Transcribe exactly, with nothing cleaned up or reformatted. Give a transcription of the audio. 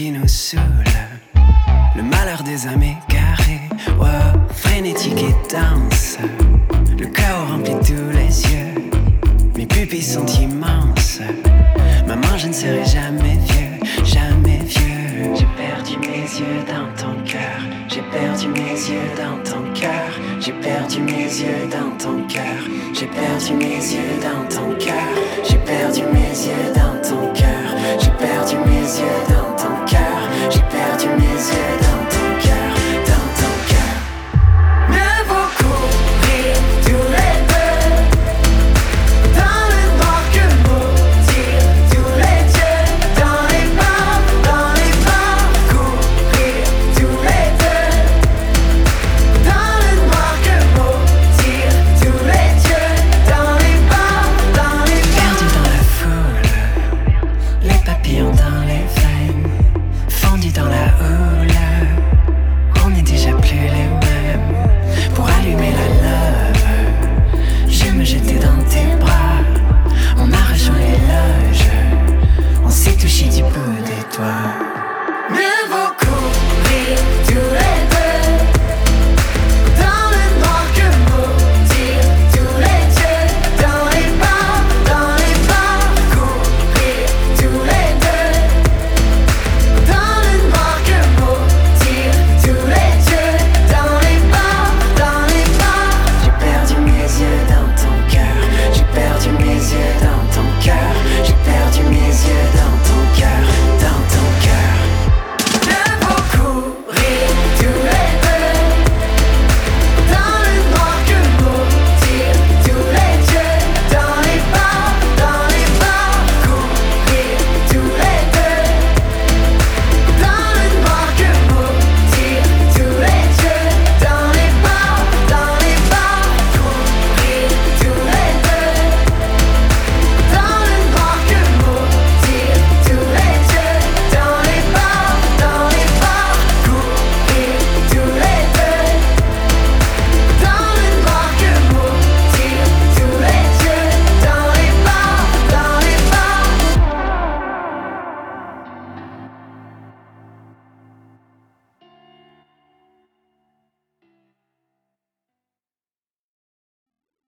qui nous saoule. Le malheur des âmes égarées, wow, frénétique et dense. Le chaos remplit tous les yeux. Mes pupilles sont immenses. Maman, je ne serai jamais vieux, jamais vieux. J'ai perdu mes yeux dans ton cœur. J'ai perdu mes yeux dans ton cœur. J'ai perdu mes yeux dans ton cœur. J'ai perdu mes yeux dans ton cœur. J'ai perdu mes yeux dans ton cœur. J'ai perdu mes yeux dans